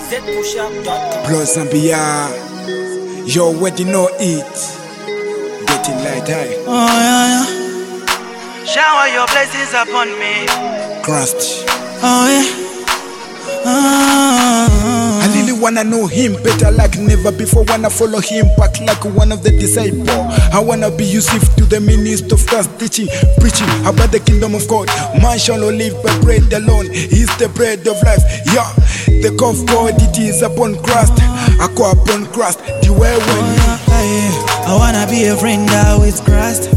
ZPushUp.com. Plus Zambia, you already know it. Getting light high. Oh yeah, yeah. Shower your blessings upon me. Crust. Oh yeah. I really wanna know him better like never before. Wanna follow him back like one of the disciples. I wanna be Yusuf to the minister of Christ, teaching, preaching about the kingdom of God. Man shall not live by bread alone. He's the bread of life. Yeah, the cup of God it is upon Christ. I call upon Christ. The way when I wanna be a friend with Christ.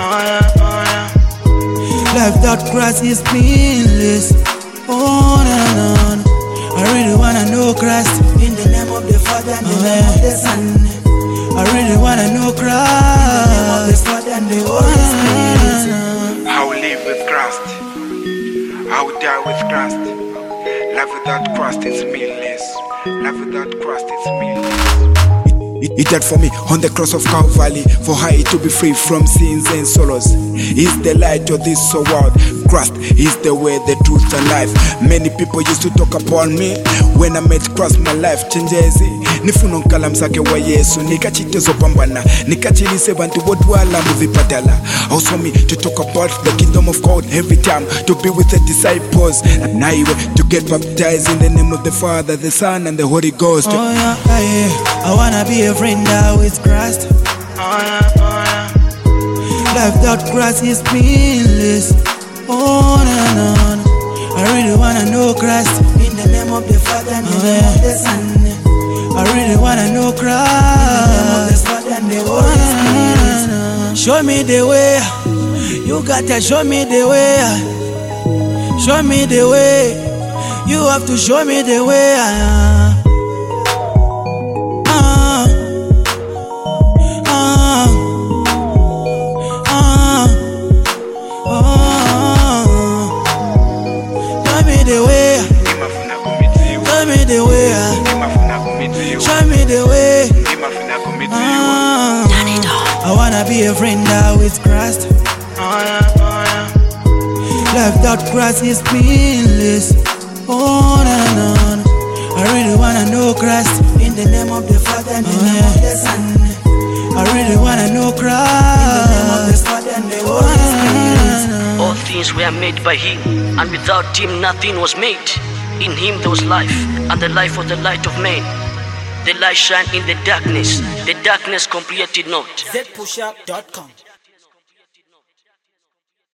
Life without Christ is meaningless. On and on. I really wanna know Christ in the name of the Father and the name of the Son. I really wanna know Christ in the name of the Father and the Holy Spirit. I will live with Christ. I will die with Christ. Life without Christ is meaningless. Life without Christ is meaningless. He died for me on the cross of Calvary, for I to be free from sins and sorrows. He's the light of this world. Christ is the way, the truth and life. Many people used to talk upon me. When I met Christ, my life changes. Nifuno nkala msake wa Yesu, nikachitezo pambana, nikachilise bantu bodwala muvipatala. Also me to talk about the kingdom of God every time, to be with the disciples. Now to get baptized in the name of the Father, the Son and the Holy Ghost. Oh yeah, I wanna be a friend with Christ. Life without Christ is meaningless. On and on. I really wanna know Christ in the name of the Father and the name of the Son. I really wanna know Christ in the name of the Father and the Holy Spirit. Show me the way. You gotta show me the way. Show me the way. You have to show me the way. Show me the way. Show me the way. I wanna be a friend with Christ. Life without Christ is meaningless. On and on. I really wanna know Christ in the name of the Father and the name of the Son. I really wanna know Christ in the name of the Father and the Holy Spirit. All things were made by Him, and without Him nothing was made. In Him there was life, and the life was the light of men. The light shined in the darkness comprehended not. ZPushUp.com.